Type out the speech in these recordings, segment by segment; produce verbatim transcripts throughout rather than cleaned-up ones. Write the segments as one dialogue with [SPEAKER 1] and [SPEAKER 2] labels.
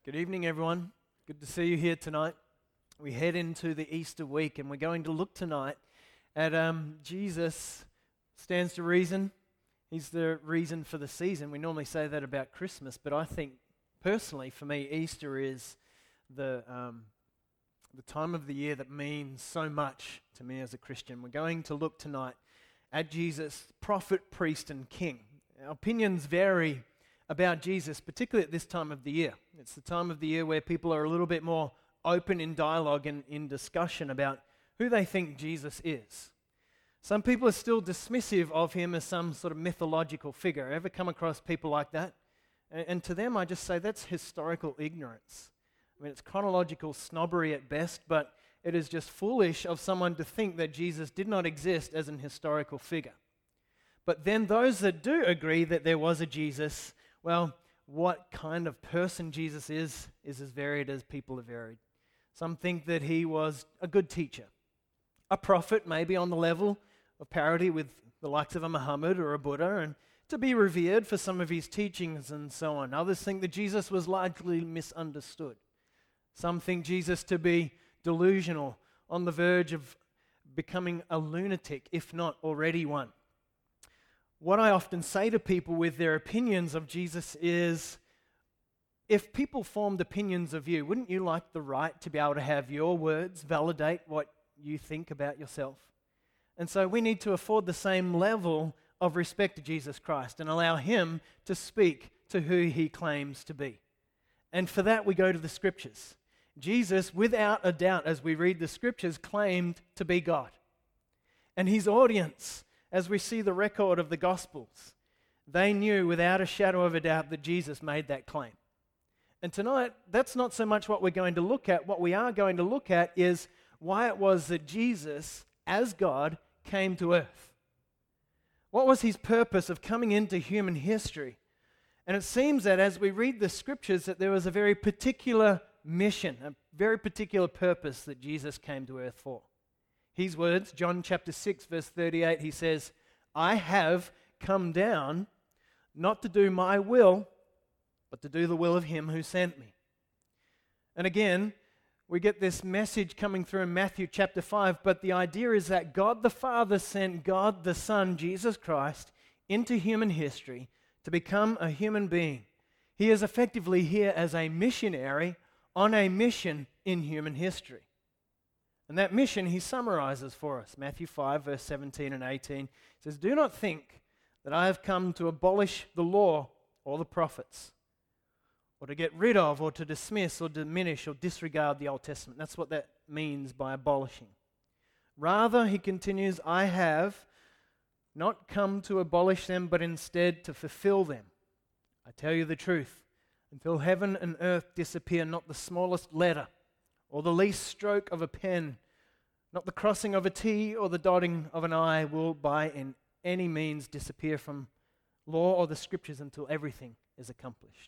[SPEAKER 1] Good evening, everyone. Good to see you here tonight. We head into the Easter week, and we're going to look tonight at um, Jesus stands to reason. He's the reason for the season. We normally say that about Christmas, but I think, personally, for me, Easter is the um, the time of the year that means so much to me as a Christian. We're going to look tonight at Jesus, prophet, priest, and king. Our opinions vary about Jesus, particularly at this time of the year. It's the time of the year where people are a little bit more open in dialogue and in discussion about who they think Jesus is. Some people are still dismissive of him as some sort of mythological figure. Ever come across people like that? And, and to them, I just say that's historical ignorance. I mean, it's chronological snobbery at best, but it is just foolish of someone to think that Jesus did not exist as an historical figure. But then those that do agree that there was a Jesus, well, what kind of person Jesus is, is as varied as people are varied. Some think that he was a good teacher, a prophet, maybe on the level of parity with the likes of a Muhammad or a Buddha, and to be revered for some of his teachings and so on. Others think that Jesus was largely misunderstood. Some think Jesus to be delusional, on the verge of becoming a lunatic, if not already one. What I often say to people with their opinions of Jesus is, if people formed opinions of you, wouldn't you like the right to be able to have your words validate what you think about yourself? And so we need to afford the same level of respect to Jesus Christ and allow him to speak to who he claims to be. And for that we go to the Scriptures. Jesus, without a doubt, as we read the Scriptures, claimed to be God. And his audience, as we see the record of the Gospels, they knew without a shadow of a doubt that Jesus made that claim. And tonight, that's not so much what we're going to look at. What we are going to look at is why it was that Jesus, as God, came to earth. What was his purpose of coming into human history? And it seems that as we read the Scriptures that there was a very particular mission, a very particular purpose that Jesus came to earth for. His words, John chapter six, verse thirty-eight, he says, I have come down not to do my will, but to do the will of him who sent me. And again, we get this message coming through in Matthew chapter five, but the idea is that God the Father sent God the Son, Jesus Christ, into human history to become a human being. He is effectively here as a missionary on a mission in human history. And that mission he summarizes for us. Matthew five, verse seventeen and eighteen says, Do not think that I have come to abolish the law or the prophets, or to get rid of, or to dismiss, or diminish, or disregard the Old Testament. That's what that means by abolishing. Rather, he continues, I have not come to abolish them, but instead to fulfill them. I tell you the truth, until heaven and earth disappear, not the smallest letter or the least stroke of a pen, not the crossing of a T or the dotting of an I will by in any means disappear from law or the Scriptures until everything is accomplished.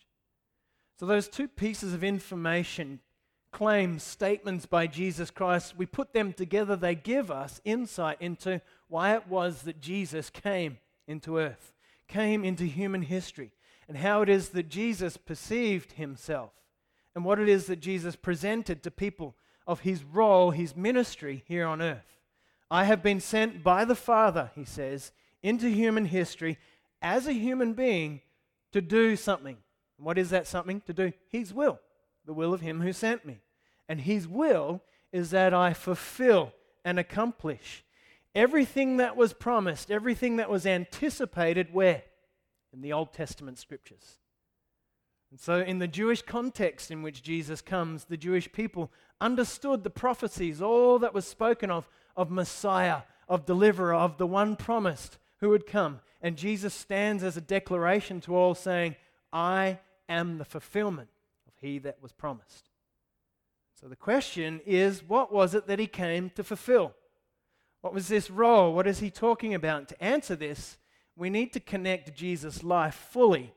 [SPEAKER 1] So those two pieces of information, claims, statements by Jesus Christ, we put them together, they give us insight into why it was that Jesus came into earth, came into human history, and how it is that Jesus perceived himself, and what it is that Jesus presented to people of his role, his ministry here on earth. I have been sent by the Father, he says, into human history as a human being to do something. And what is that something? To do his will, the will of him who sent me. And his will is that I fulfill and accomplish everything that was promised, everything that was anticipated where? In the Old Testament Scriptures. And so in the Jewish context in which Jesus comes, the Jewish people understood the prophecies, all that was spoken of, of Messiah, of deliverer, of the one promised who would come. And Jesus stands as a declaration to all saying, I am the fulfillment of he that was promised. So the question is, what was it that he came to fulfill? What was this role? What is he talking about? To answer this, we need to connect Jesus' life fully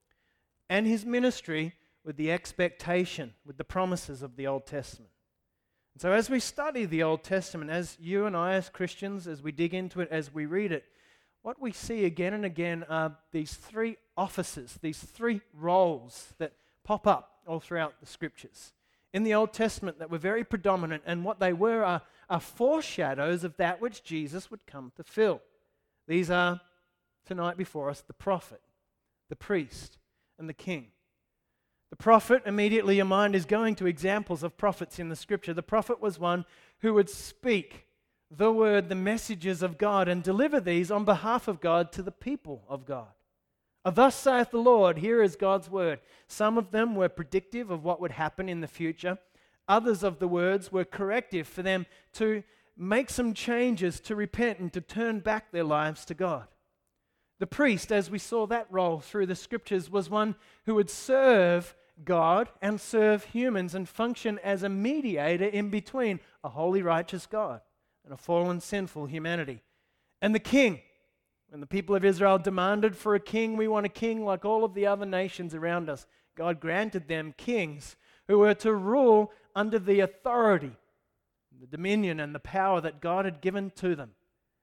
[SPEAKER 1] and his ministry with the expectation, with the promises of the Old Testament. And so as we study the Old Testament, as you and I as Christians, as we dig into it, as we read it, what we see again and again are these three offices, these three roles that pop up all throughout the Scriptures in the Old Testament that were very predominant, and what they were are, are foreshadows of that which Jesus would come to fill. These are, tonight before us, the prophet, the priest, and the king. The prophet, immediately your mind is going to examples of prophets in the Scripture. The prophet was one who would speak the word, the messages of God, and deliver these on behalf of God to the people of God. Thus saith the Lord, here is God's word. Some of them were predictive of what would happen in the future. Others of the words were corrective for them to make some changes, to repent and to turn back their lives to God. The priest, as we saw that role through the Scriptures, was one who would serve God and serve humans and function as a mediator in between a holy, righteous God and a fallen, sinful humanity. And the king, when the people of Israel demanded for a king, we want a king like all of the other nations around us, God granted them kings who were to rule under the authority, the dominion and the power that God had given to them.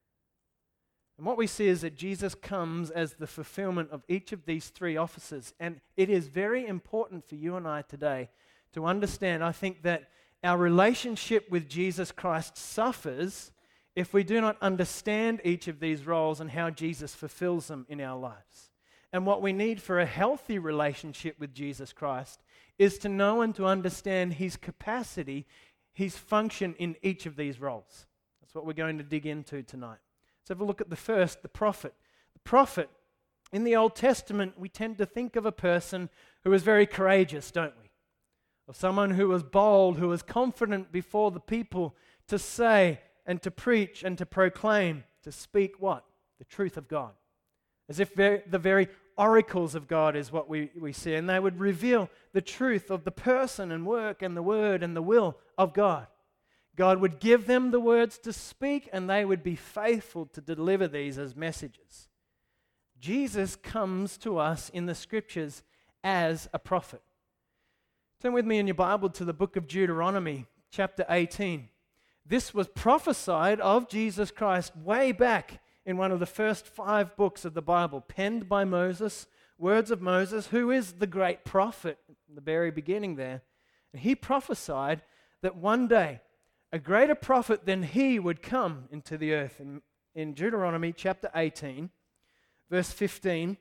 [SPEAKER 1] And what we see is that Jesus comes as the fulfillment of each of these three offices. And it is very important for you and I today to understand, I think, that our relationship with Jesus Christ suffers if we do not understand each of these roles and how Jesus fulfills them in our lives. And what we need for a healthy relationship with Jesus Christ is to know and to understand His capacity, His function in each of these roles. That's what we're going to dig into tonight. Let's have a look at the first, the prophet. The prophet, in the Old Testament, we tend to think of a person who was very courageous, don't we? Of someone who was bold, who was confident before the people to say and to preach and to proclaim, to speak what? The truth of God. As if very, the very oracles of God is what we, we see, and they would reveal the truth of the person and work and the word and the will of God. God would give them the words to speak, and they would be faithful to deliver these as messages. Jesus comes to us in the Scriptures as a prophet. Turn with me in your Bible to the book of Deuteronomy, chapter eighteen. This was prophesied of Jesus Christ way back in one of the first five books of the Bible, penned by Moses, words of Moses, who is the great prophet, in the very beginning there. And he prophesied that one day a greater prophet than he would come into the earth. In, in Deuteronomy chapter eighteen, verse fifteen,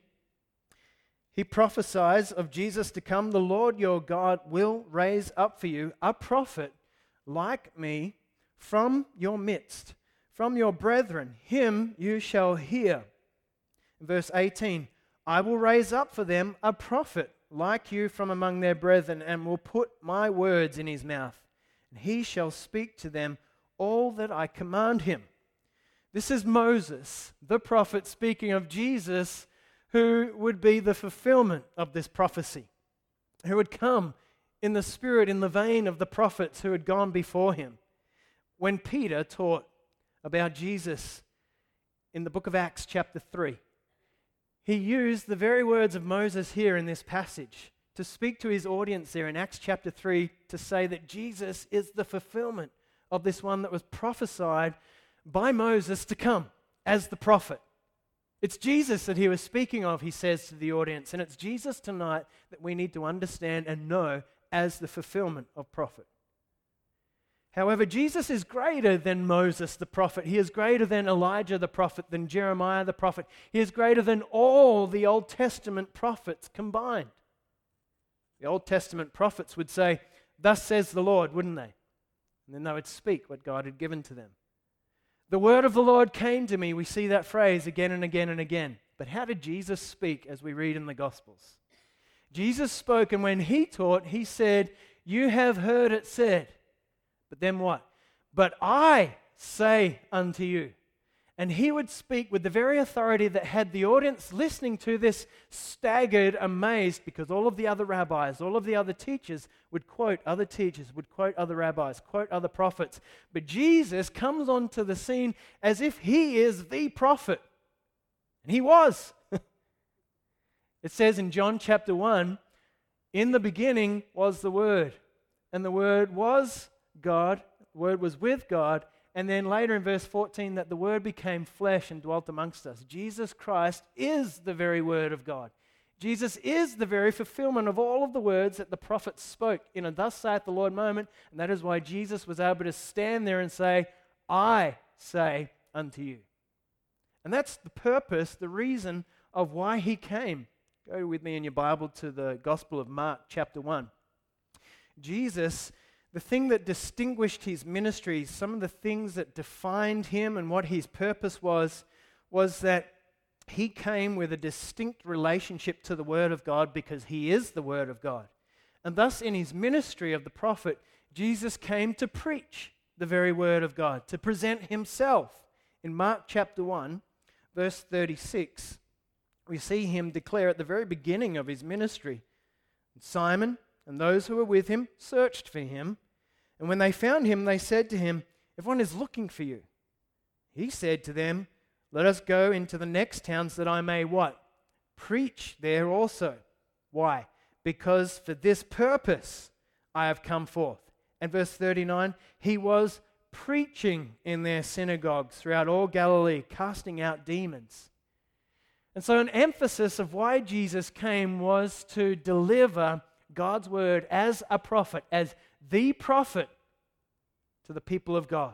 [SPEAKER 1] he prophesies of Jesus to come. The Lord your God will raise up for you a prophet like me from your midst, from your brethren. Him you shall hear. Verse eighteen, I will raise up for them a prophet like you from among their brethren, and will put my words in his mouth. And he shall speak to them all that I command him. This is Moses, the prophet, speaking of Jesus, who would be the fulfillment of this prophecy, who would come in the spirit, in the vein of the prophets who had gone before him. When Peter taught about Jesus in the book of Acts chapter three, he used the very words of Moses here in this passage to speak to his audience there in Acts chapter three, to say that Jesus is the fulfillment of this one that was prophesied by Moses to come as the prophet. It's Jesus that he was speaking of, he says to the audience, and it's Jesus tonight that we need to understand and know as the fulfillment of prophet. However, Jesus is greater than Moses the prophet. He is greater than Elijah the prophet, than Jeremiah the prophet. He is greater than all the Old Testament prophets combined. The Old Testament prophets would say, thus says the Lord, wouldn't they? And then they would speak what God had given to them. The word of the Lord came to me. We see that phrase again and again and again. But how did Jesus speak as we read in the Gospels? Jesus spoke, and when he taught, he said, you have heard it said. But then what? But I say unto you. And he would speak with the very authority that had the audience listening to this staggered, amazed, because all of the other rabbis, all of the other teachers would quote other teachers, would quote other rabbis, quote other prophets. But Jesus comes onto the scene as if he is the prophet. And he was. It says in John chapter one, in the beginning was the Word, and the Word was God, the Word was with God. And then later in verse fourteen, that the Word became flesh and dwelt amongst us. Jesus Christ is the very Word of God. Jesus is the very fulfillment of all of the words that the prophets spoke in a thus saith the Lord moment, and that is why Jesus was able to stand there and say, I say unto you. And that's the purpose, the reason of why he came. Go with me in your Bible to the Gospel of Mark chapter one. Jesus, the thing that distinguished his ministry, some of the things that defined him and what his purpose was, was that he came with a distinct relationship to the Word of God because he is the Word of God. And thus in his ministry of the prophet, Jesus came to preach the very Word of God, to present himself. In Mark chapter one, verse thirty-six, we see him declare at the very beginning of his ministry, Simon and those who were with him searched for him, and when they found him, they said to him, everyone is looking for you. He said to them, let us go into the next towns that I may what? Preach there also. Why? Because for this purpose I have come forth. And verse thirty-nine, he was preaching in their synagogues throughout all Galilee, casting out demons. And so an emphasis of why Jesus came was to deliver God's word as a prophet, as the prophet to the people of God.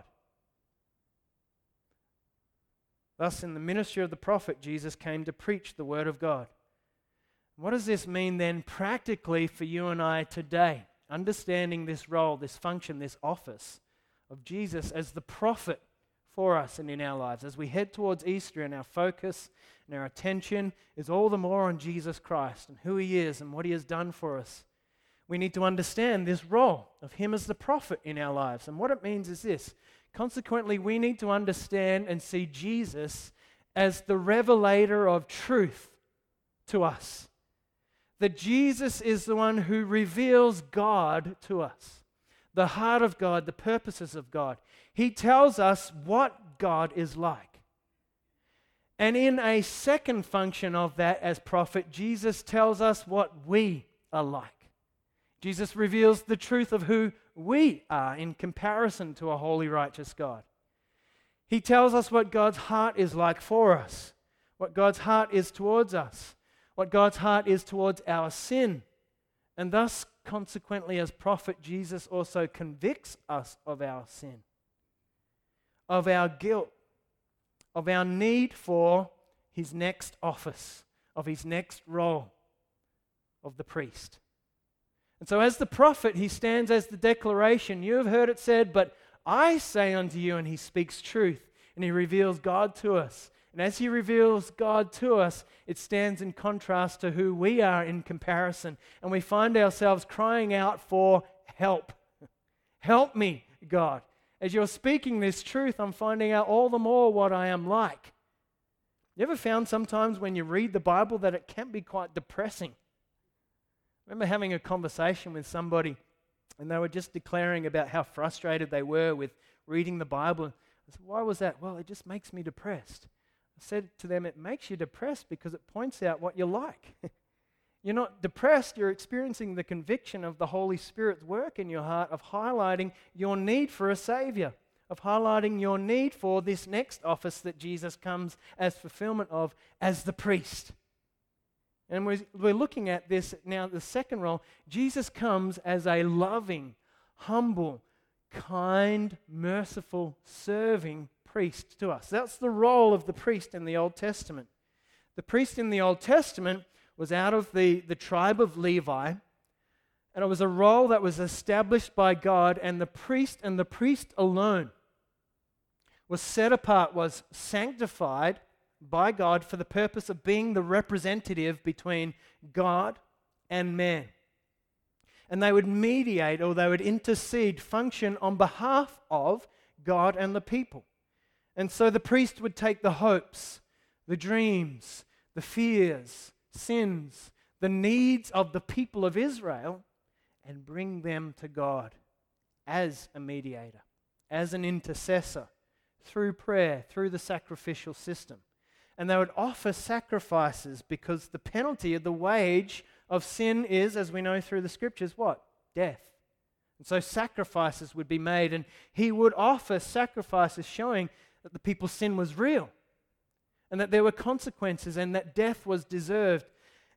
[SPEAKER 1] Thus, in the ministry of the prophet, Jesus came to preach the word of God. What does this mean then practically for you and I today? Understanding this role, this function, this office of Jesus as the prophet for us and in our lives. As we head towards Easter and our focus and our attention is all the more on Jesus Christ and who he is and what he has done for us. We need to understand this role of him as the prophet in our lives. And what it means is this. Consequently, we need to understand and see Jesus as the revelator of truth to us. That Jesus is the one who reveals God to us. The heart of God, the purposes of God. He tells us what God is like. And in a second function of that as prophet, Jesus tells us what we are like. Jesus reveals the truth of who we are in comparison to a holy, righteous God. He tells us what God's heart is like for us, what God's heart is towards us, what God's heart is towards our sin. And thus, consequently, as prophet, Jesus also convicts us of our sin, of our guilt, of our need for his next office, of his next role of the priest. And so as the prophet, he stands as the declaration. You have heard it said, but I say unto you, and he speaks truth, and he reveals God to us. And as he reveals God to us, it stands in contrast to who we are in comparison. And we find ourselves crying out for help. Help me, God. As you're speaking this truth, I'm finding out all the more what I am like. You ever found sometimes when you read the Bible that it can be quite depressing? I remember having a conversation with somebody and they were just declaring about how frustrated they were with reading the Bible. I said, why was that? Well, it just makes me depressed. I said to them, it makes you depressed because it points out what you're like. You're not depressed, you're experiencing the conviction of the Holy Spirit's work in your heart of highlighting your need for a Savior, of highlighting your need for this next office that Jesus comes as fulfillment of as the priest. And we're, we're looking at this now, the second role. Jesus comes as a loving, humble, kind, merciful, serving priest to us. That's the role of the priest in the Old Testament. The priest in the Old Testament was out of the, the tribe of Levi, and it was a role that was established by God, and the priest and the priest alone was set apart, was sanctified by God for the purpose of being the representative between God and man. And they would mediate, or they would intercede, function on behalf of God and the people. And so the priest would take the hopes, the dreams, the fears, sins, the needs of the people of Israel and bring them to God as a mediator, as an intercessor, through prayer, through the sacrificial system. And they would offer sacrifices because the penalty of the wage of sin is, as we know through the scriptures, what? Death. And so sacrifices would be made, and he would offer sacrifices showing that the people's sin was real and that there were consequences and that death was deserved.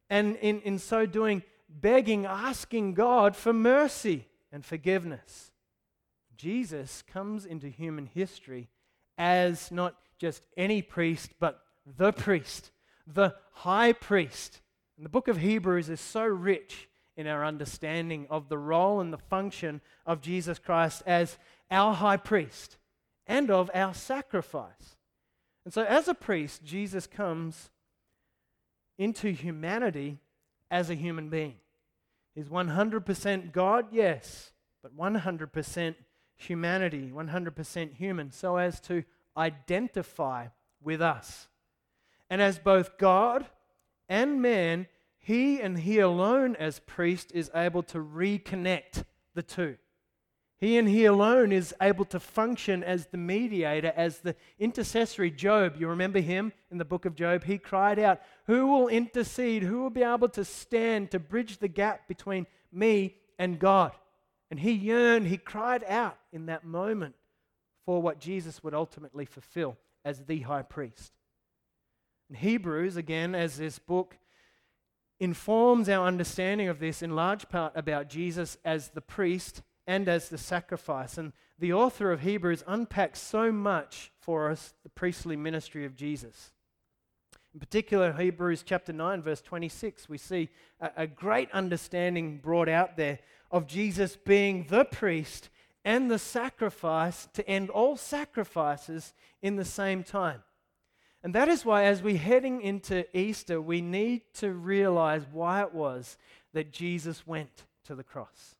[SPEAKER 1] and in, in so doing, begging, asking God for mercy and forgiveness. Jesus comes into human history as not just any priest, but the priest, the high priest. And the book of Hebrews is so rich in our understanding of the role and the function of Jesus Christ as our high priest and of our sacrifice. And so as a priest, Jesus comes into humanity as a human being. He's one hundred percent God, yes, but one hundred percent humanity, one hundred percent human, so as to identify with us. And as both God and man, he and he alone as priest is able to reconnect the two. He and he alone is able to function as the mediator, as the intercessory. Job, you remember him in the book of Job? He cried out, "Who will intercede? Who will be able to stand to bridge the gap between me and God?" And he yearned, he cried out in that moment for what Jesus would ultimately fulfill as the high priest. And Hebrews, again, as this book informs our understanding of this in large part about Jesus as the priest and as the sacrifice. And the author of Hebrews unpacks so much for us the priestly ministry of Jesus. In particular, Hebrews chapter nine, verse twenty-six, we see a, a great understanding brought out there of Jesus being the priest and the sacrifice to end all sacrifices in the same time. And that is why, as we're heading into Easter, we need to realize why it was that Jesus went to the cross.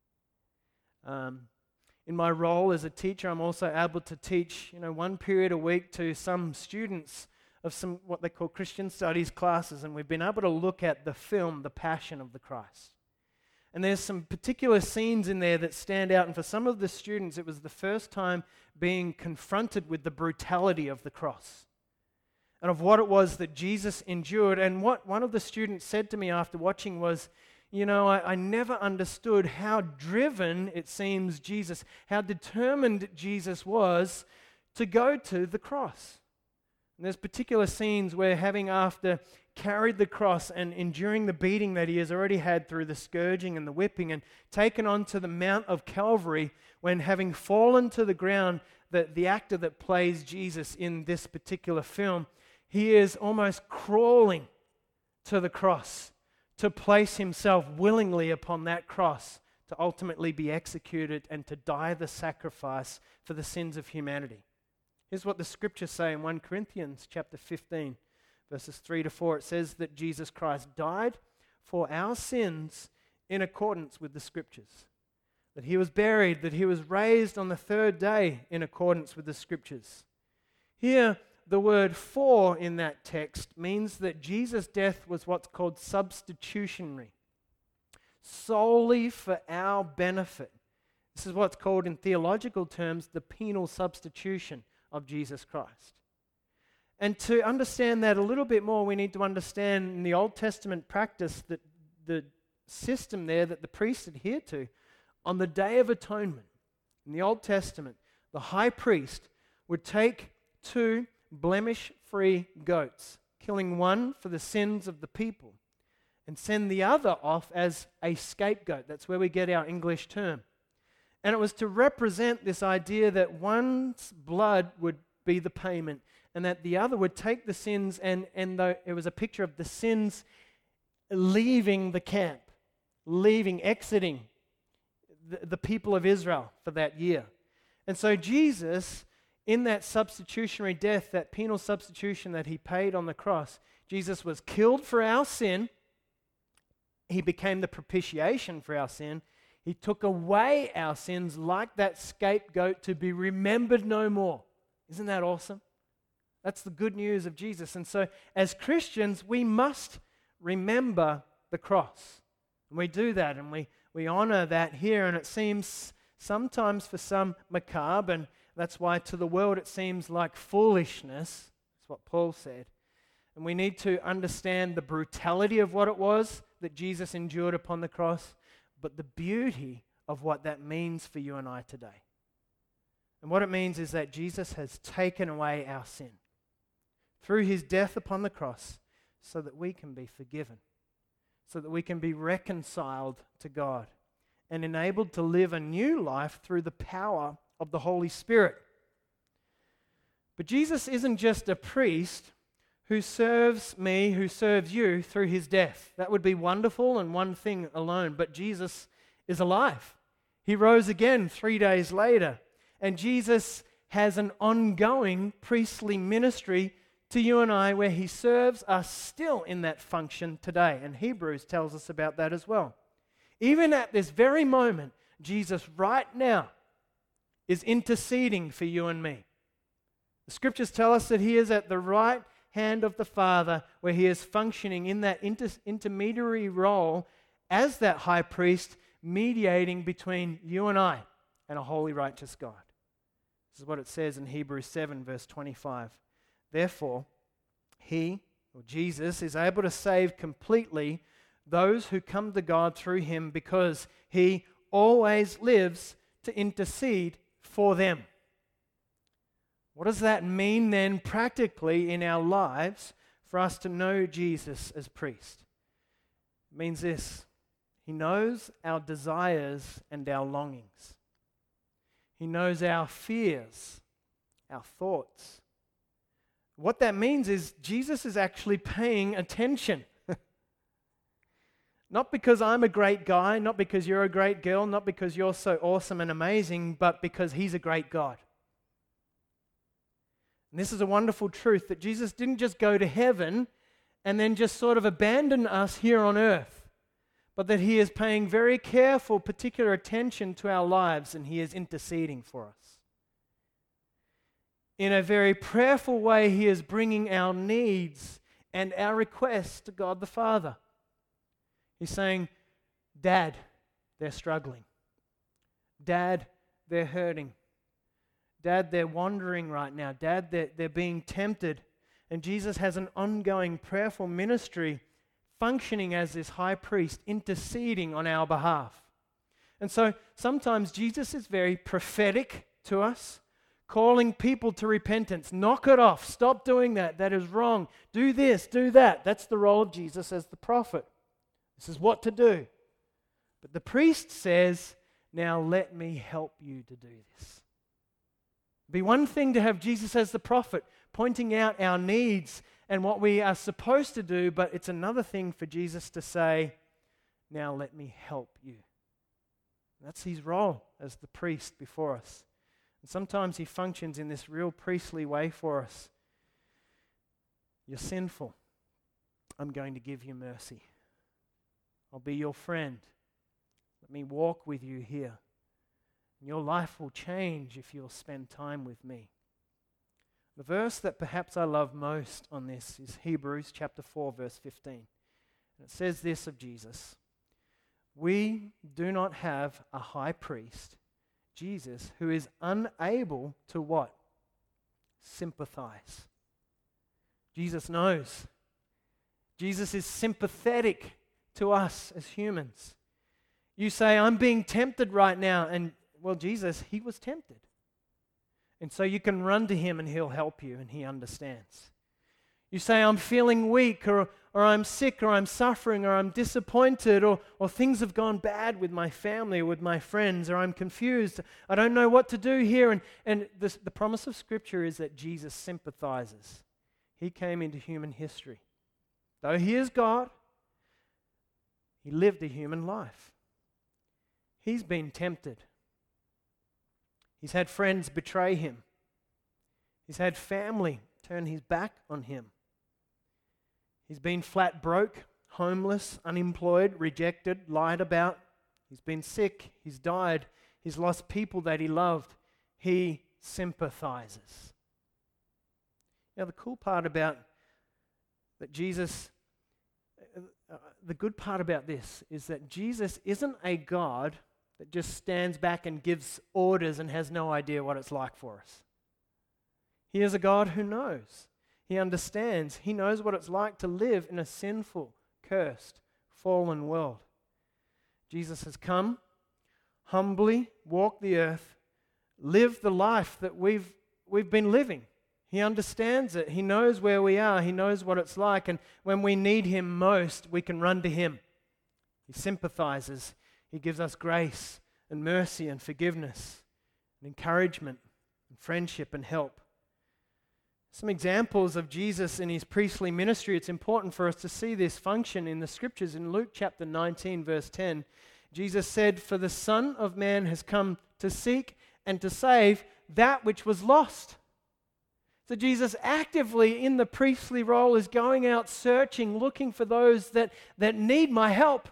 [SPEAKER 1] Um, in my role as a teacher, I'm also able to teach, you know, one period a week to some students of some what they call Christian studies classes, and we've been able to look at the film, The Passion of the Christ. And there's some particular scenes in there that stand out, and for some of the students, it was the first time being confronted with the brutality of the cross and of what it was that Jesus endured. And what one of the students said to me after watching was, you know, I, I never understood how driven, it seems, Jesus, how determined Jesus was to go to the cross. And there's particular scenes where, having after carried the cross and enduring the beating that he has already had through the scourging and the whipping, and taken onto the Mount of Calvary, when having fallen to the ground, the, the actor that plays Jesus in this particular film, he is almost crawling to the cross to place himself willingly upon that cross to ultimately be executed and to die the sacrifice for the sins of humanity. Here's what the scriptures say in First Corinthians chapter fifteen, verses three to four. It says that Jesus Christ died for our sins in accordance with the scriptures, that he was buried, that he was raised on the third day in accordance with the scriptures. Here, the word "for" in that text means that Jesus' death was what's called substitutionary, solely for our benefit. This is what's called in theological terms the penal substitution of Jesus Christ. And to understand that a little bit more, we need to understand in the Old Testament practice that the system there that the priests adhered to on the Day of Atonement. In the Old Testament, the high priest would take two blemish-free goats, killing one for the sins of the people, and send the other off as a scapegoat. That's where we get our English term. And it was to represent this idea that one's blood would be the payment, and that the other would take the sins, and, and though it was a picture of the sins leaving the camp, leaving, exiting the, the people of Israel for that year. And so Jesus, in that substitutionary death, that penal substitution that he paid on the cross, Jesus was killed for our sin. He became the propitiation for our sin. He took away our sins like that scapegoat to be remembered no more. Isn't that awesome? That's the good news of Jesus. And so as Christians, we must remember the cross. And we do that, and we, we honor that here. And it seems sometimes for some macabre, and that's why to the world it seems like foolishness. That's what Paul said. And we need to understand the brutality of what it was that Jesus endured upon the cross, but the beauty of what that means for you and I today. And what it means is that Jesus has taken away our sin through his death upon the cross so that we can be forgiven so that we can be reconciled to God and enabled to live a new life through the power of the Holy Spirit. But Jesus isn't just a priest who serves me, who serves you through his death. That would be wonderful and one thing alone, but Jesus is alive. He rose again three days later, and Jesus has an ongoing priestly ministry to you and I where he serves us still in that function today, and Hebrews tells us about that as well. Even at this very moment, Jesus right now is interceding for you and me. The scriptures tell us that he is at the right hand of the Father, where he is functioning in that inter- intermediary role as that high priest, mediating between you and I and a holy, righteous God. This is what it says in Hebrews seven, verse twenty-five. Therefore, he, or Jesus, is able to save completely those who come to God through him, because he always lives to intercede for them. What does that mean then practically in our lives for us to know Jesus as priest? It means this: he knows our desires and our longings. He knows our fears, our thoughts. What that means is Jesus is actually paying attention. Not because I'm a great guy, not because you're a great girl, not because you're so awesome and amazing, but because he's a great God. And this is a wonderful truth, that Jesus didn't just go to heaven and then just sort of abandon us here on earth, but that he is paying very careful, particular attention to our lives, and he is interceding for us. In a very prayerful way, he is bringing our needs and our requests to God the Father. He's saying, Dad, they're struggling. Dad, they're hurting. Dad, they're wandering right now. Dad, they're, they're being tempted. And Jesus has an ongoing prayerful ministry, functioning as this high priest, interceding on our behalf. And so sometimes Jesus is very prophetic to us, calling people to repentance. Knock it off. Stop doing that. That is wrong. Do this, do that. That's the role of Jesus as the prophet. This is what to do. But the priest says, now let me help you to do this. It'd be one thing to have Jesus as the prophet, pointing out our needs and what we are supposed to do, but it's another thing for Jesus to say, now let me help you. That's his role as the priest before us. And sometimes he functions in this real priestly way for us. You're sinful. I'm going to give you mercy. I'll be your friend. Let me walk with you here. And your life will change if you'll spend time with me. The verse that perhaps I love most on this is Hebrews chapter four, verse fifteen. And it says this of Jesus: we do not have a high priest, Jesus, who is unable to what? Sympathize. Jesus knows. Jesus is sympathetic to us as humans. You say, I'm being tempted right now, and well, Jesus, he was tempted. And so you can run to him and he'll help you, and he understands. You say, I'm feeling weak, or, or I'm sick, or I'm suffering, or I'm disappointed, or, or things have gone bad with my family or with my friends, or I'm confused. I don't know what to do here. And, and this, the promise of Scripture is that Jesus sympathizes. He came into human history. Though he is God, he lived a human life. He's been tempted. He's had friends betray him. He's had family turn his back on him. He's been flat broke, homeless, unemployed, rejected, lied about. He's been sick. He's died. He's lost people that he loved. He sympathizes. Now, the cool part about that Jesus, uh, the good part about this is that Jesus isn't a God that just stands back and gives orders and has no idea what it's like for us. He is a God who knows. He understands. He knows what it's like to live in a sinful, cursed, fallen world. Jesus has come, humbly walked the earth, lived the life that we've, we've been living. He understands it. He knows where we are. He knows what it's like. And when we need him most, we can run to him. He sympathizes. He gives us grace and mercy and forgiveness and encouragement and friendship and help. Some examples of Jesus in his priestly ministry. It's important for us to see this function in the scriptures. In Luke chapter nineteen, verse ten, Jesus said, "For the Son of Man has come to seek and to save that which was lost." So Jesus actively in the priestly role is going out searching, looking for those that, that need my help.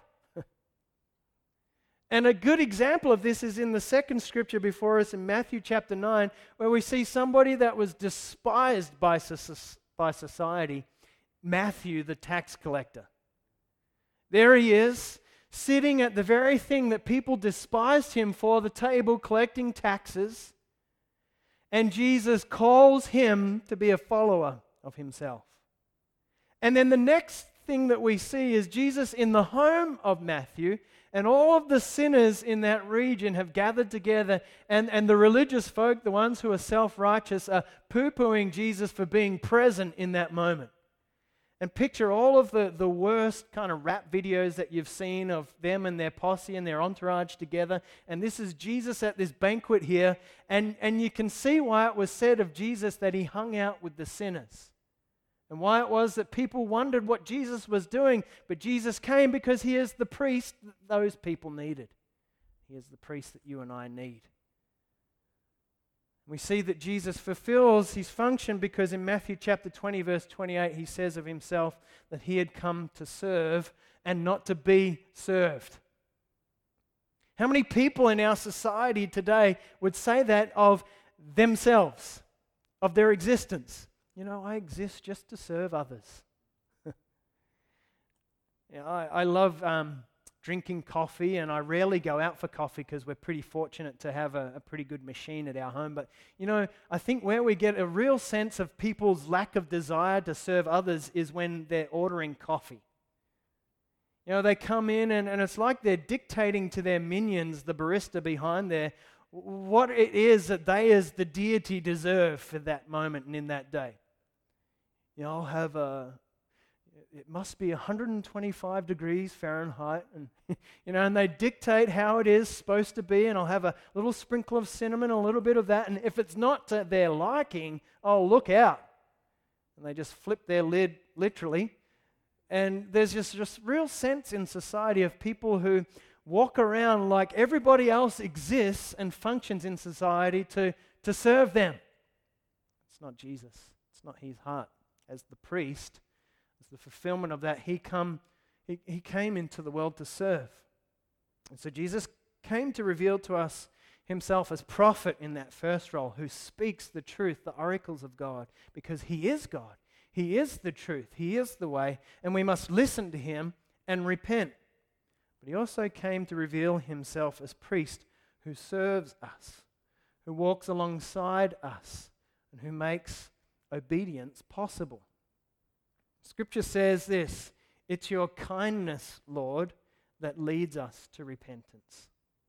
[SPEAKER 1] And a good example of this is in the second scripture before us in Matthew chapter nine, where we see somebody that was despised by, by society, Matthew the tax collector. There he is, sitting at the very thing that people despised him for, the table, collecting taxes. And Jesus calls him to be a follower of himself. And then the next thing that we see is Jesus in the home of Matthew, and all of the sinners in that region have gathered together, and, and the religious folk, the ones who are self-righteous, are poo-pooing Jesus for being present in that moment. And picture all of the, the worst kind of rap videos that you've seen of them and their posse and their entourage together. And this is Jesus at this banquet here. And, and you can see why it was said of Jesus that he hung out with the sinners. And why it was that people wondered what Jesus was doing. But Jesus came because he is the priest that those people needed. He is the priest that you and I need. We see that Jesus fulfills his function because in Matthew chapter twenty, verse twenty-eight, he says of himself that he had come to serve and not to be served. How many people in our society today would say that of themselves, of their existence? You know, I exist just to serve others. Yeah, I, I love um, drinking coffee, and I rarely go out for coffee because we're pretty fortunate to have a, a pretty good machine at our home. But, you know, I think where we get a real sense of people's lack of desire to serve others is when they're ordering coffee. You know, they come in and, and it's like they're dictating to their minions, the barista behind there, what it is that they as the deity deserve for that moment and in that day. You know, I'll have a... It must be one hundred twenty-five degrees Fahrenheit, and you know, and they dictate how it is supposed to be, and I'll have a little sprinkle of cinnamon, a little bit of that, and if it's not to their liking, oh, look out. And they just flip their lid, literally. And there's just, just real sense in society of people who walk around like everybody else exists and functions in society to, to serve them. It's not Jesus. It's not his heart. As the priest, the fulfillment of that, he come, he, he came into the world to serve. And so Jesus came to reveal to us himself as prophet in that first role, who speaks the truth, the oracles of God, because he is God. He is the truth. He is the way, and we must listen to him and repent. But he also came to reveal himself as priest who serves us, who walks alongside us, and who makes obedience possible. Scripture says this, it's your kindness, Lord, that leads us to repentance.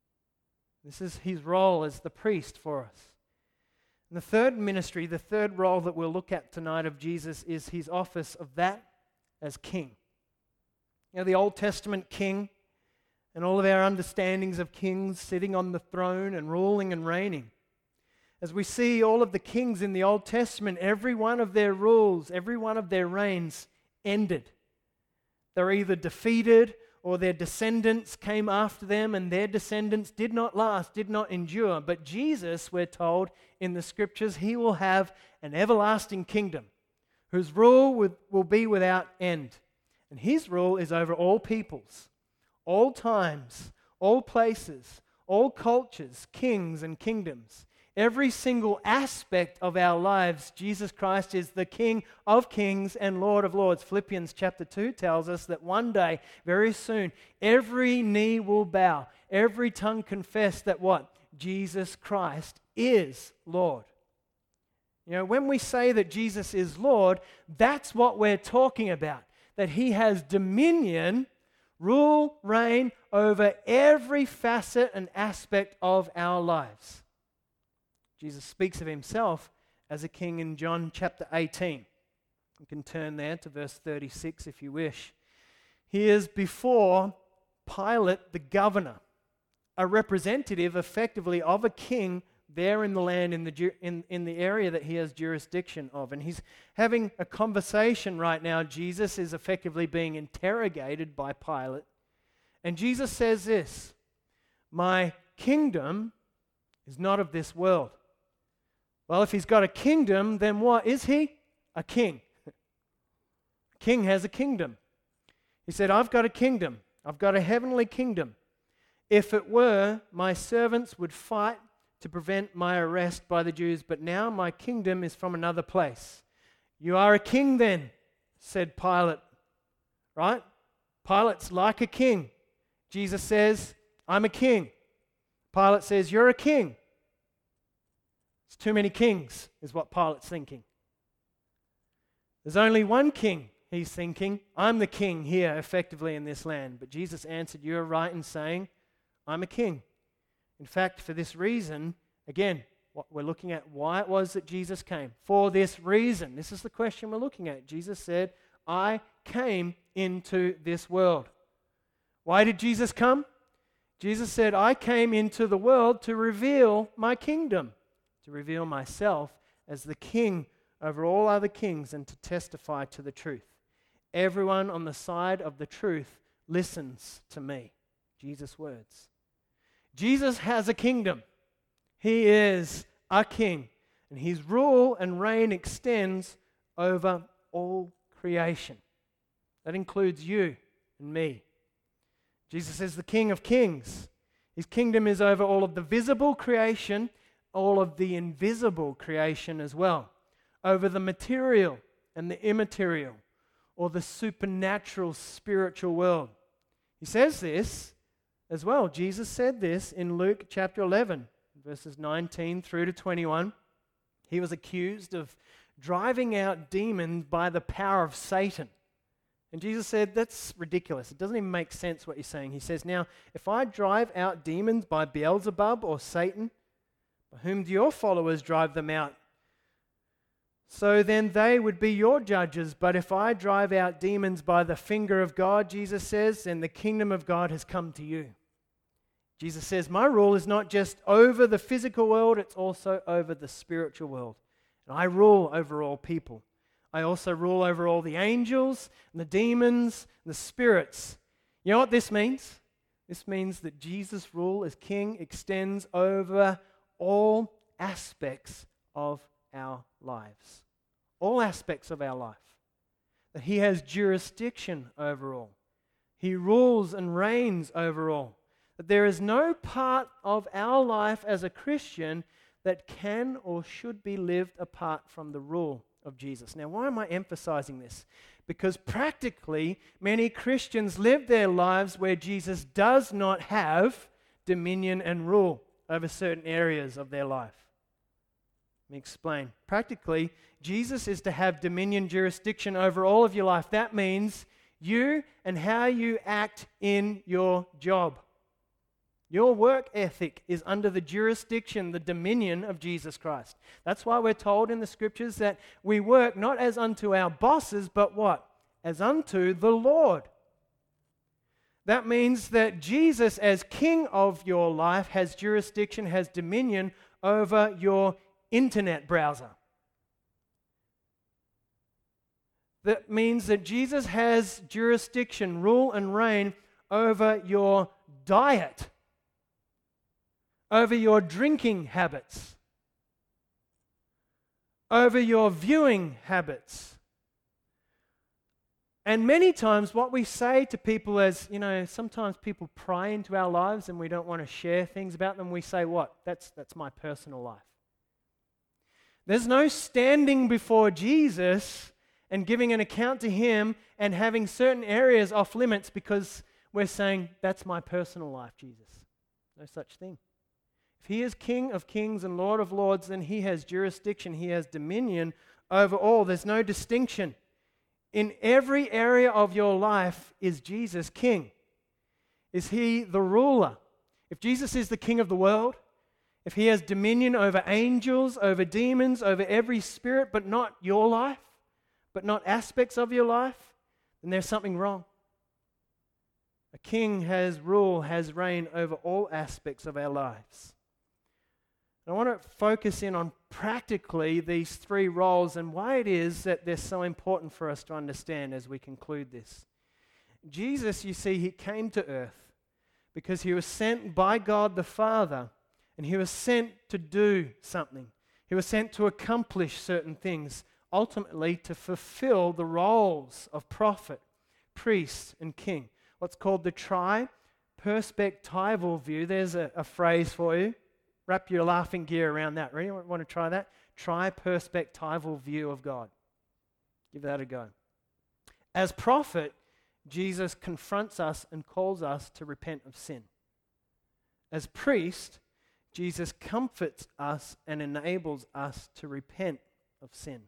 [SPEAKER 1] This is his role as the priest for us. And the third ministry, the third role that we'll look at tonight of Jesus is his office of that as king. You know, the Old Testament king and all of our understandings of kings sitting on the throne and ruling and reigning. As we see all of the kings in the Old Testament, every one of their rules, every one of their reigns ended. They were either defeated or their descendants came after them, and their descendants did not last, did not endure. But Jesus, we're told in the Scriptures, he will have an everlasting kingdom whose rule will, will be without end. And his rule is over all peoples, all times, all places, all cultures, kings and kingdoms. Every single aspect of our lives, Jesus Christ is the King of kings and Lord of lords. Philippians chapter two tells us that one day, very soon, every knee will bow, every tongue confess that what? Jesus Christ is Lord. You know, when we say that Jesus is Lord, that's what we're talking about. That he has dominion, rule, reign over every facet and aspect of our lives. Jesus speaks of himself as a king in John chapter eighteen. You can turn there to verse thirty-six if you wish. He is before Pilate the governor, a representative effectively of a king there in the land, in the, ju- in, in the area that he has jurisdiction of. And he's having a conversation right now. Jesus is effectively being interrogated by Pilate. And Jesus says this, "My kingdom is not of this world." Well, if he's got a kingdom, then what is he? A king. A king has a kingdom. He said, "I've got a kingdom. I've got a heavenly kingdom. If it were, my servants would fight to prevent my arrest by the Jews, but now my kingdom is from another place." "You are a king then," said Pilate. Right? Pilate's like a king. Jesus says, "I'm a king." Pilate says, "You're a king." It's too many kings, is what Pilate's thinking. There's only one king, he's thinking. I'm the king here, effectively, in this land. But Jesus answered, "You're right in saying, I'm a king." In fact, for this reason, again, what we're looking at, why it was that Jesus came. For this reason, this is the question we're looking at. Jesus said, "I came into this world." Why did Jesus come? Jesus said, "I came into the world to reveal my kingdom, to reveal myself as the king over all other kings and to testify to the truth. Everyone on the side of the truth listens to me." Jesus' words. Jesus has a kingdom. He is a king, and his rule and reign extends over all creation. That includes you and me. Jesus is the King of Kings. His kingdom is over all of the visible creation, all of the invisible creation as well, over the material and the immaterial, or the supernatural spiritual world. He says this as well. Jesus said this in Luke chapter eleven, verses nineteen through to twenty-one. He was accused of driving out demons by the power of Satan. And Jesus said, "That's ridiculous. It doesn't even make sense what you're saying." He says, "Now, if I drive out demons by Beelzebub or Satan, by whom do your followers drive them out? So then they would be your judges. But if I drive out demons by the finger of God," Jesus says, "then the kingdom of God has come to you." Jesus says, "My rule is not just over the physical world, it's also over the spiritual world. And I rule over all people. I also rule over all the angels and the demons and the spirits." You know what this means? This means that Jesus' rule as king extends over all aspects of our lives. All aspects of our life. That he has jurisdiction over all. He rules and reigns over all. That there is no part of our life as a Christian that can or should be lived apart from the rule of Jesus. Now, why am I emphasizing this? Because practically, many Christians live their lives where Jesus does not have dominion and rule over certain areas of their life. Let me explain. Practically, Jesus is to have dominion, jurisdiction over all of your life. That means you and how you act in your job. Your work ethic is under the jurisdiction, the dominion of Jesus Christ. That's why we're told in the scriptures that we work not as unto our bosses, but what? As unto the Lord. That means that Jesus, as King of your life, has jurisdiction, has dominion over your internet browser. That means that Jesus has jurisdiction, rule and reign over your diet, over your drinking habits, over your viewing habits. And many times what we say to people is, you know, sometimes people pry into our lives and we don't want to share things about them. We say, what? That's, that's my personal life. There's no standing before Jesus and giving an account to him and having certain areas off limits because we're saying, that's my personal life, Jesus. No such thing. If he is King of kings and Lord of lords, then he has jurisdiction, he has dominion over all. There's no distinction. In every area of your life, is Jesus king? Is he the ruler? If Jesus is the king of the world, if he has dominion over angels, over demons, over every spirit, but not your life, but not aspects of your life, then there's something wrong. A king has rule, has reign over all aspects of our lives. I want to focus in on practically these three roles and why it is that they're so important for us to understand as we conclude this. Jesus, you see, he came to earth because he was sent by God the Father, and he was sent to do something. He was sent to accomplish certain things, ultimately to fulfill the roles of prophet, priest, and king. What's called the tri-perspectival view. There's a, a phrase for you. Wrap your laughing gear around that. Ready? Want to try that? Tri-perspectival view of God. Give that a go. As prophet, Jesus confronts us and calls us to repent of sin. As priest, Jesus comforts us and enables us to repent of sin.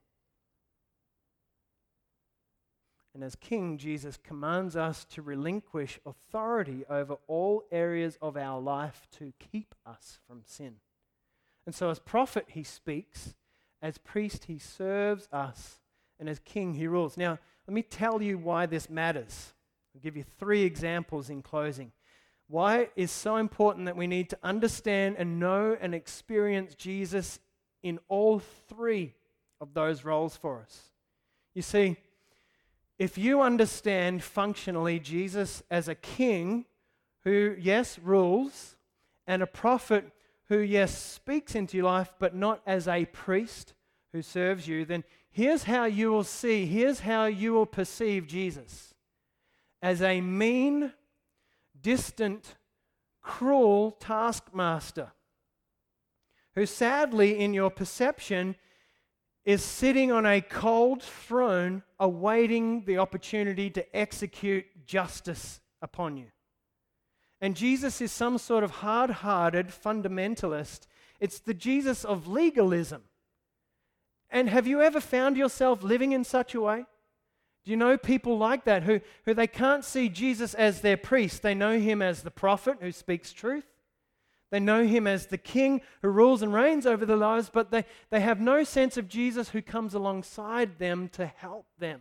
[SPEAKER 1] And as king, Jesus commands us to relinquish authority over all areas of our life to keep us from sin. And so as prophet, he speaks. As priest, he serves us. And as king, he rules. Now, let me tell you why this matters. I'll give you three examples in closing. Why it is so important that we need to understand and know and experience Jesus in all three of those roles for us. You see, if you understand functionally Jesus as a king who, yes, rules, and a prophet who, yes, speaks into your life, but not as a priest who serves you, then here's how you will see, here's how you will perceive Jesus. As a mean, distant, cruel taskmaster who sadly in your perception is sitting on a cold throne awaiting the opportunity to execute justice upon you. And Jesus is some sort of hard-hearted fundamentalist. It's the Jesus of legalism. And have you ever found yourself living in such a way? Do you know people like that who, who they can't see Jesus as their priest? They know him as the prophet who speaks truth. They know him as the king who rules and reigns over their lives, but they, they have no sense of Jesus who comes alongside them to help them.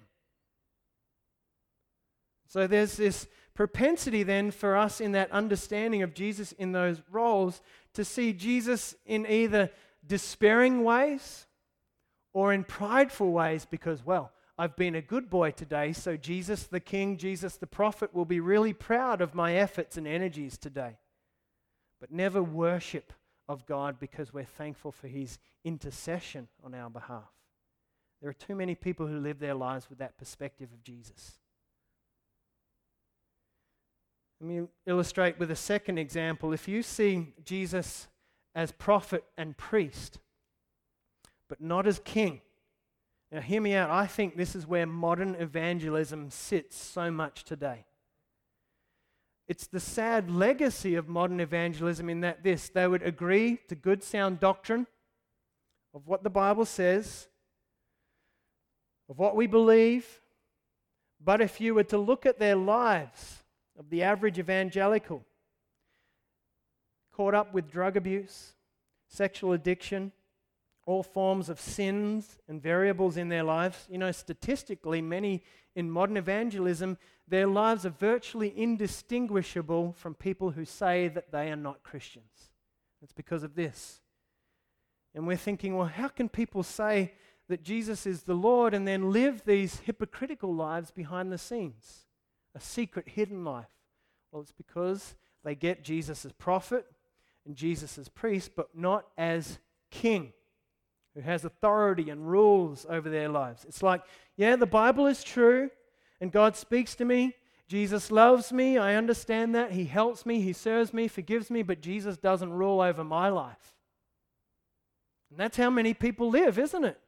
[SPEAKER 1] So there's this propensity then for us in that understanding of Jesus in those roles to see Jesus in either despairing ways or in prideful ways because, well, I've been a good boy today, so Jesus the king, Jesus the prophet will be really proud of my efforts and energies today. But never worship of God because we're thankful for his intercession on our behalf. There are too many people who live their lives with that perspective of Jesus. Let me illustrate with a second example. If you see Jesus as prophet and priest, but not as king. Now hear me out. I think this is where modern evangelism sits so much today. It's the sad legacy of modern evangelism in that this, they would agree to good sound doctrine of what the Bible says, of what we believe, but if you were to look at their lives of the average evangelical, caught up with drug abuse, sexual addiction, all forms of sins and variables in their lives. You know, statistically, many in modern evangelism, their lives are virtually indistinguishable from people who say that they are not Christians. It's because of this. And we're thinking, well, how can people say that Jesus is the Lord and then live these hypocritical lives behind the scenes? A secret, hidden life. Well, it's because they get Jesus as prophet and Jesus as priest, but not as king, who has authority and rules over their lives. It's like, yeah, the Bible is true, and God speaks to me. Jesus loves me. I understand that. He helps me. He serves me, forgives me, but Jesus doesn't rule over my life. And that's how many people live, isn't it?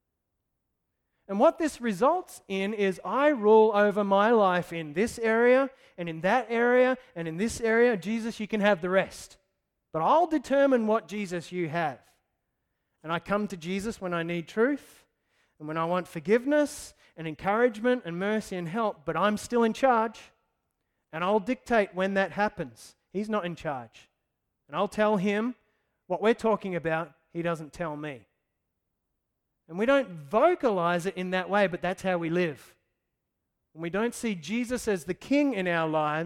[SPEAKER 1] And what this results in is I rule over my life in this area, and in that area, and in this area. Jesus, you can have the rest. But I'll determine what Jesus you have. And I come to Jesus when I need truth and when I want forgiveness and encouragement and mercy and help, but I'm still in charge, and I'll dictate when that happens. He's not in charge. And I'll tell him what we're talking about. He doesn't tell me. And we don't vocalize it in that way, but that's how we live. When we don't see Jesus as the king in our lives,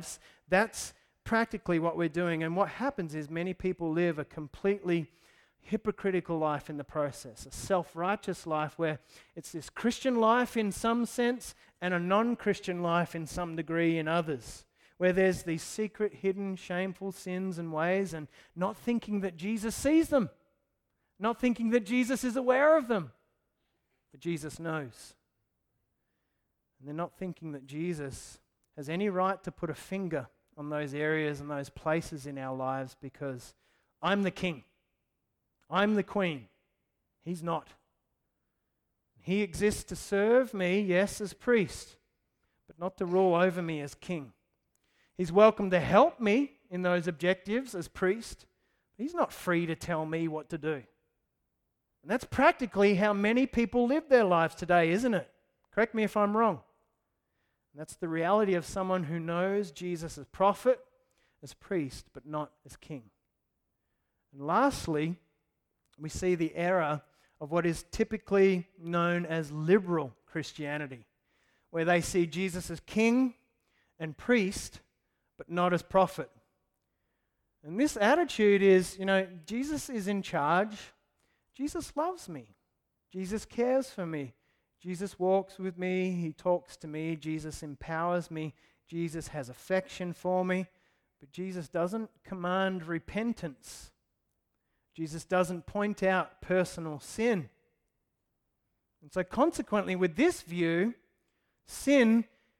[SPEAKER 1] That's practically what we're doing. And what happens is many people live a completely hypocritical life in the process, a self-righteous life where it's this Christian life in some sense and a non-Christian life in some degree in others, where there's these secret, hidden, shameful sins and ways, and not thinking that Jesus sees them, not thinking that Jesus is aware of them, but Jesus knows. And they're not thinking that Jesus has any right to put a finger on those areas and those places in our lives, because I'm the king, I'm the queen. He's not. He exists to serve me, yes, as priest, but not to rule over me as king. He's welcome to help me in those objectives as priest, but he's not free to tell me what to do. And that's practically how many people live their lives today, isn't it? Correct me if I'm wrong. And that's the reality of someone who knows Jesus as prophet, as priest, but not as king. And lastly, we see the error of what is typically known as liberal Christianity, where they see Jesus as king and priest, but not as prophet. And this attitude is, you know, Jesus is in charge. Jesus loves me. Jesus cares for me. Jesus walks with me. He talks to me. Jesus empowers me. Jesus has affection for me. But Jesus doesn't command repentance. Jesus doesn't point out personal sin. And so consequently, with this view, sin,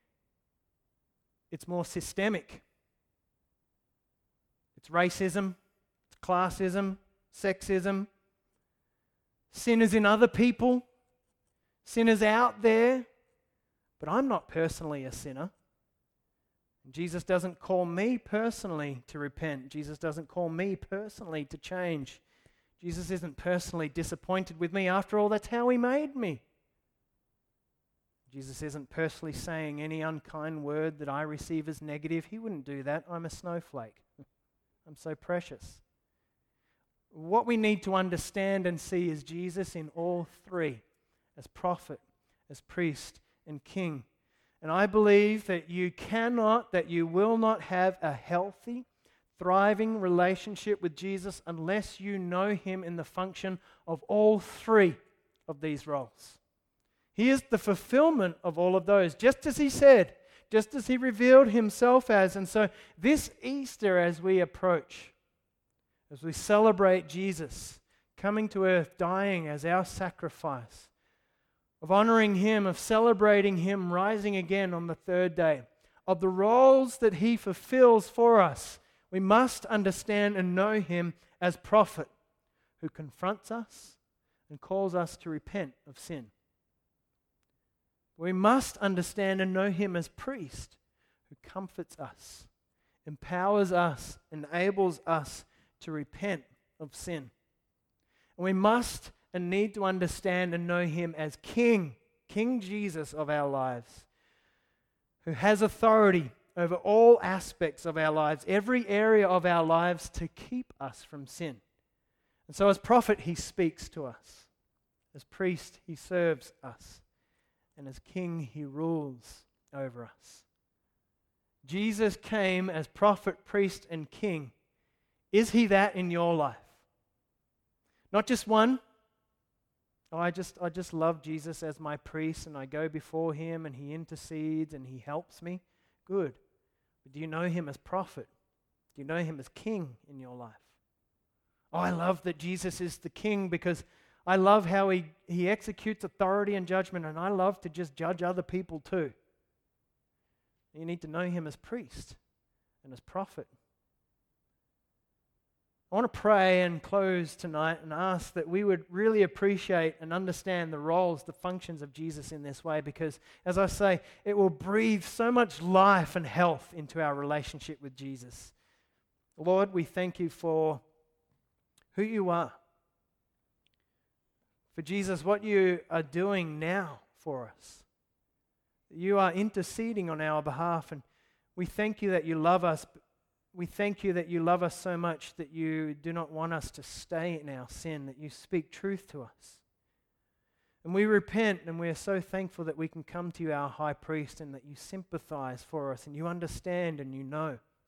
[SPEAKER 1] it's more systemic. It's racism, it's classism, sexism. Sin is in other people. Sin is out there. But I'm not personally a sinner. Jesus doesn't call me personally to repent. Jesus doesn't call me personally to change. Jesus isn't personally disappointed with me. After all, that's how he made me. Jesus isn't personally saying any unkind word that I receive as negative. He wouldn't do that. I'm a snowflake. I'm so precious. What we need to understand and see is Jesus in all three, as prophet, as priest, and king. And I believe that you cannot, that you will not have a healthy, thriving relationship with Jesus unless you know him in the function of all three of these roles. He is the fulfillment of all of those, just as he said, just as he revealed himself as. And so this Easter, as we approach, as we celebrate Jesus coming to earth, dying as our sacrifice, of honoring him, of celebrating him rising again on the third day, of the roles that he fulfills for us, we must understand and know him as prophet who confronts us and calls us to repent of sin. We must understand and know him as priest who comforts us, empowers us, enables us to repent of sin. And we must and need to understand and know him as King, King Jesus of our lives, who has authority over all aspects of our lives, every area of our lives, to keep us from sin. And so as prophet, he speaks to us. As priest, he serves us. And as king, he rules over us. Jesus came as prophet, priest, and king. Is he that in your life? Not just one. Oh, I just, I just love Jesus as my priest, and I go before him, and he intercedes, and he helps me. Good. But do you know him as prophet? Do you know him as king in your life? Oh, I love that Jesus is the king because I love how he, he executes authority and judgment, and I love to just judge other people too. You need to know him as priest and as prophet. I want to pray and close tonight and ask that we would really appreciate and understand the roles, the functions of Jesus in this way, because, as I say, it will breathe so much life and health into our relationship with Jesus. Lord, we thank you for who you are. For Jesus, what you are doing now for us. You are interceding on our behalf, and we thank you that you love us. We thank you that you love us so much that you do not want us to stay in our sin, that you speak truth to us. And we repent, and we are so thankful that we can come to you, our high priest, and that you sympathize for us, and you understand and you know.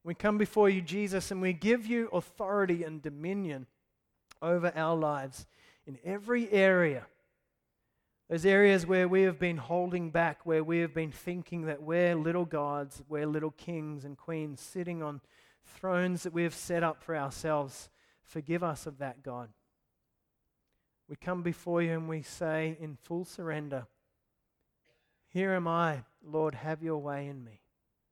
[SPEAKER 1] We come before you, Jesus, and we give you authority and dominion over our lives in every area. Those areas where we have been holding back, where we have been thinking that we're little gods, we're little kings and queens sitting on thrones that we have set up for ourselves. Forgive us of that, God. We come before you and we say in full surrender, here am I, Lord, have your way in me.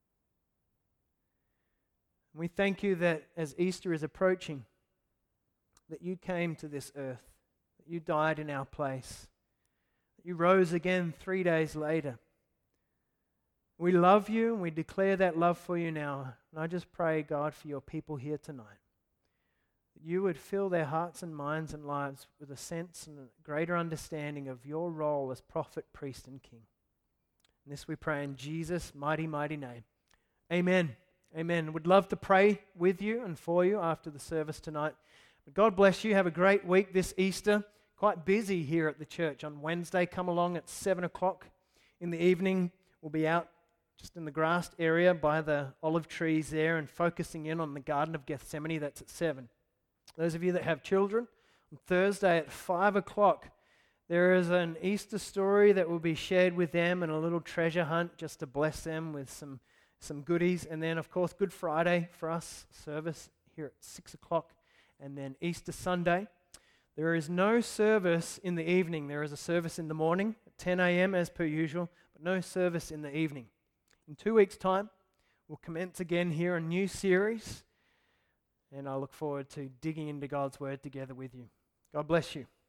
[SPEAKER 1] We thank you that as Easter is approaching, that you came to this earth, that you died in our place, that you rose again three days later. We love you and we declare that love for you now. And I just pray, God, for your people here tonight, that you would fill their hearts and minds and lives with a sense and a greater understanding of your role as prophet, priest, and king. And this we pray in Jesus' mighty, mighty name. Amen. Amen. Would love to pray with you and for you after the service tonight. But God bless you. Have a great week this Easter. Quite busy here at the church. On Wednesday, come along at seven o'clock in the evening. We'll be out just in the grassed area by the olive trees there and focusing in on the Garden of Gethsemane. That's at seven. Those of you that have children, on Thursday at five o'clock, there is an Easter story that will be shared with them and a little treasure hunt just to bless them with some some goodies. And then, of course, Good Friday for us, service here at six o'clock. And then Easter Sunday. There is no service in the evening. There is a service in the morning at ten a.m. as per usual, but no service in the evening. In two weeks' time, we'll commence again here a new series. And I look forward to digging into God's Word together with you. God bless you.